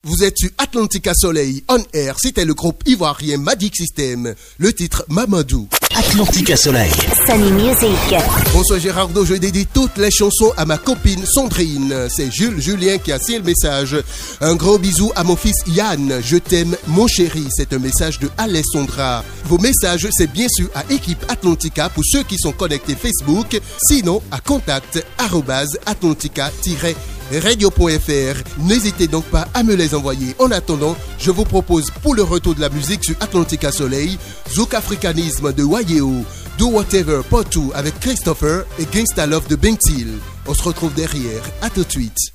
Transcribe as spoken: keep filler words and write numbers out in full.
Vous êtes sur Atlantica Soleil on air, c'était le groupe ivoirien Magic System, le titre Mamadou. Atlantica Soleil. Sunny Music. Bonsoir Gérardo, je dédie toutes les chansons à ma copine Sandrine. C'est Jules Julien qui a signé le message. Un gros bisou à mon fils Yann, je t'aime mon chéri. C'est un message de Alessandra. Vos messages, c'est bien sûr à équipe Atlantica pour ceux qui sont connectés Facebook, sinon à contact arobase atlantica radio point f r. N'hésitez donc pas à me les envoyer. En attendant, je vous propose pour le retour de la musique sur Atlantica Soleil, Zouk Africanisme de Wayeo, Do Whatever Potou avec Christopher et Gangsta Love de Bentil. On se retrouve derrière. À tout de suite.